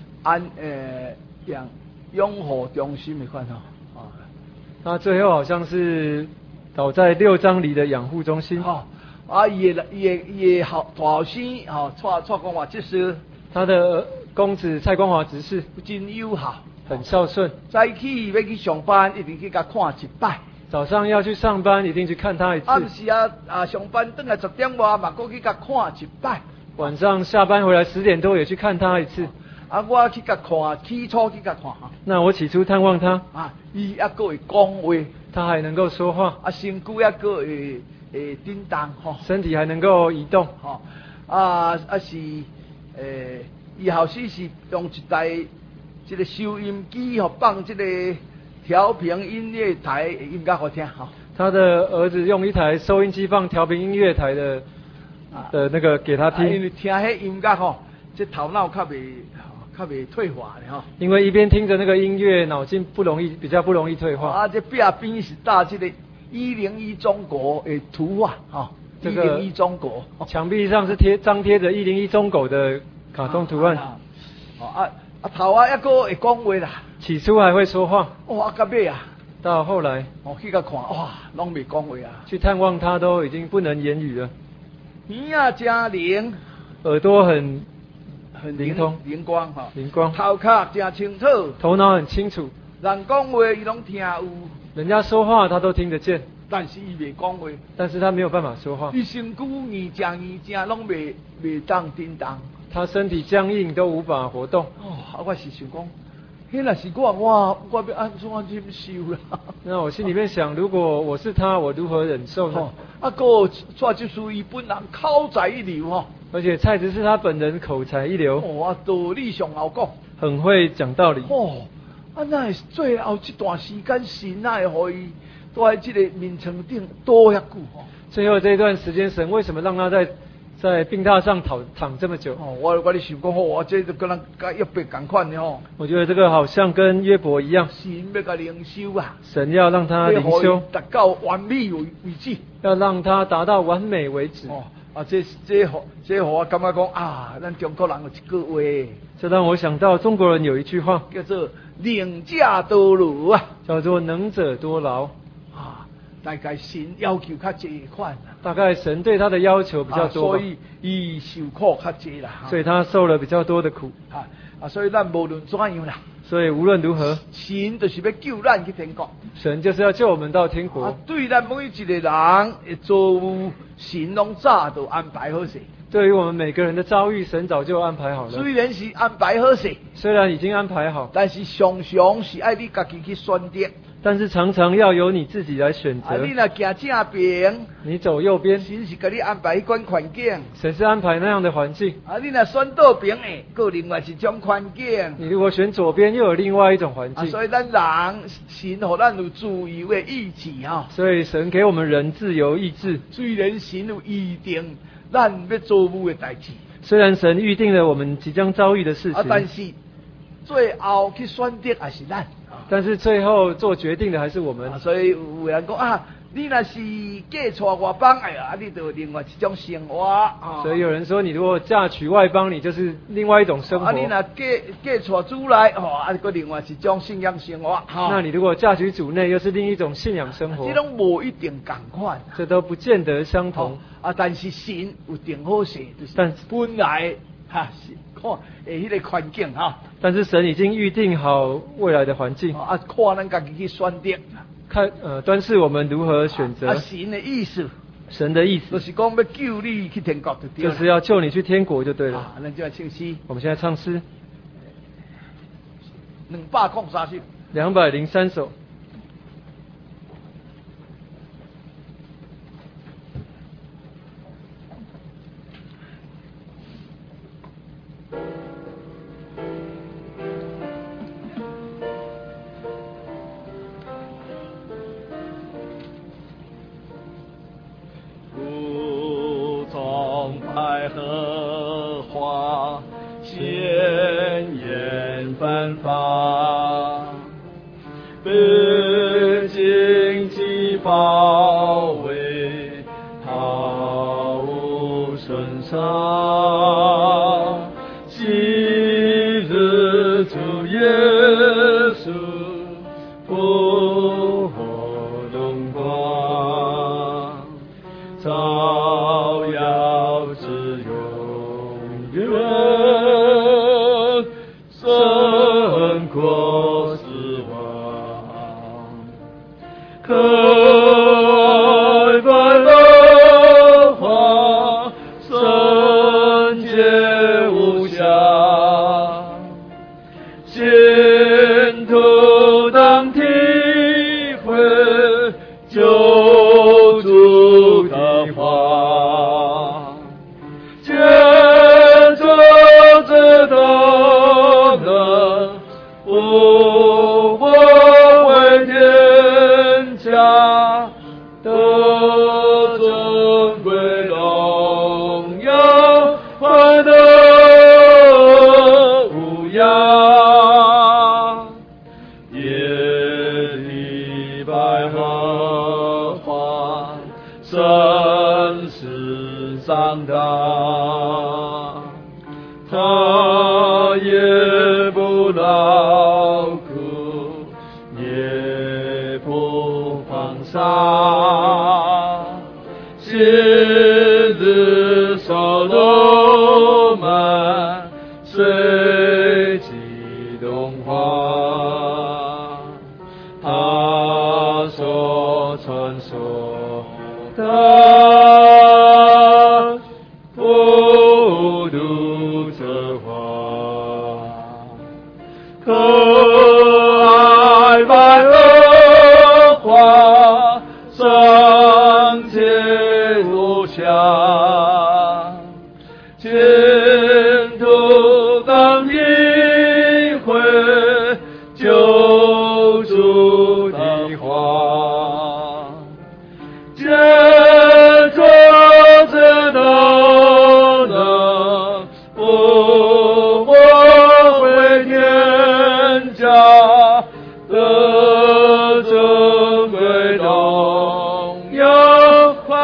养护中心的款吼。 他最后好像是倒在6张里的养护中心。 伊的大后生蔡光华执事， 他的公子蔡光华执事真友好。 很孝顺， 早起要去上班，一定去甲看一摆。 早上要去上班，一定去看他一次。 暗时上班等来10点外嘛，过去甲看一摆。 晚上下班回来10点多也去看他一次。 我去甲看，起初去甲看。 那我起初探望他， 伊还佫会讲话， 他还能够说话， 身躯还佫会叮当吼， 身体还能够移动吼。是伊后生是用一台这个收音机放这个调频音乐台音乐好听哈。 他的儿子用一台收音机放调频音乐台的那个给他听， 因为听迄音乐吼，这头脑较袂退化的哈。 因为一边听着那个音乐，脑筋比较不容易退化。 这壁边是搭这个101中国的图画哈，这个101中国， 墙壁上是张贴着101中国的卡通图案。 头还佫会讲话啦， 起初还会说话， 到尾到后来去甲看，拢袂讲话啊。 去探望他都已经不能言语了， 耳真灵， 耳朵很灵通灵光哈， 灵光， 头壳真清楚， 头脑很清楚， 人讲话伊拢听有， 人家说话他都听得见， 但是伊袂讲话， 但是他没有办法说话， 伊身躯硬正拢袂当叮当。 他身体僵硬，都无法活动。 我是想讲，迄若是我要安怎忍受啦？ 那我心里面想，如果我是他，我如何忍受呢？ 蔡执事伊本人口才一流吼， 而且蔡执事他本人口才一流， 道理上好讲， 很会讲道理。 那是最后这段时间，神哪会互伊都在这个眠床顶多遐久最后这段时间，神为什么让他在病榻上躺这么久？ 我咧想讲，我这就跟人甲约伯同款的吼。 我觉得这个好像跟约伯一样， 神要甲灵修啊， 神要让他灵修， 达到完美为止， 要让他达到完美为止。 这我感觉讲咱中国人有一句话， 这让我想到中国人有一句话， 叫做“能者多劳” 叫做“能者多劳”。 大概神要求较济款， 大概神对他的要求比较多， 所以伊受苦较济啦， 所以他受了比较多的苦。 所以咱无论怎样啦， 所以无论如何， 神就是要救咱去天国， 神就是要救我们到天国。 对咱每一个人的作物，神拢早都安排好势。 对于我们每个人的遭遇，神早就安排好了。 虽然是安排好势， 虽然已经安排好， 但是常常是爱你家己去选择。 但是常常要由你自己来选择。 你若行正边， 你走右边， 神是给你安排一款环境。 神是安排那样的环境。 你若选左边的，有另外一种环境。 你如果选左边，又有另外一种环境。 所以咱人神给咱有自由的意志哈。 所以神给我们人自由意志。 虽然神有预定咱要做母的代志， 虽然神预定了我们即将遭遇的事情， 但是最后去选择还是咱。 但是最后做决定的还是我们。 所以有人讲你若是嫁娶外邦，你就有另外一种生活。 所以有人说，你如果嫁娶外邦，你就是另外一种生活。 你若嫁娶主内，搁另外一种信仰生活。 那你如果嫁娶主内，又是另一种信仰生活。 这种无一定同款， 这都不见得相同。 但是神有定好势， 但本来是看迄个环境但是神已经预定好未来的环境。 看咱家己去选择。 看端视我们如何选择。 神的意思， 神的意思就是讲要救你去天国就对了， 就是要救你去天国就对了。 咱就要唱诗。 我们现在唱诗 203首 ，203首。 百合花鲜艳芬芳，北京的包围毫无损伤，昔日主耶稣复活荣光，照耀之永远胜过死亡，可爱的花圣洁无瑕，信徒当体会救主的话，借着这大能复活为天家，得尊贵荣耀，快乐无恙。夜里百合花真是长大，它也不劳苦，也不放沙，昔日所罗门随即动画，他所传说的不读这话，可爱百合花圣洁无瑕，前途当体会救主的话，借着这大能复活回天家，得尊贵荣耀，快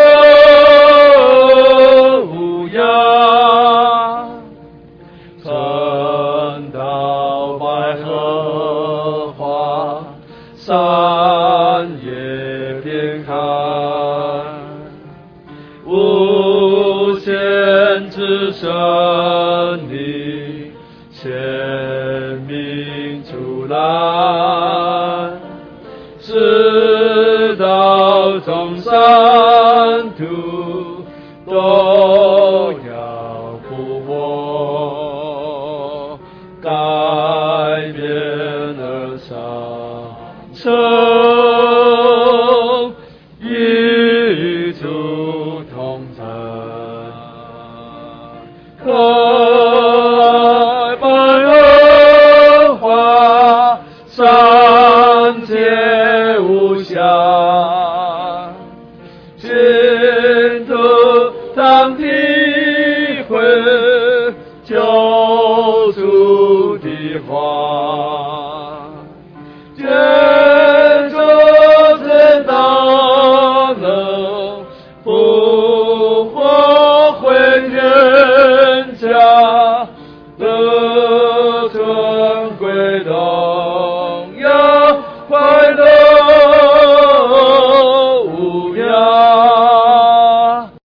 乐无恙。春到百合花，山野遍开，无限之神力显明出来，直到众山途都话，见主是大能，复活回天家，得尊贵的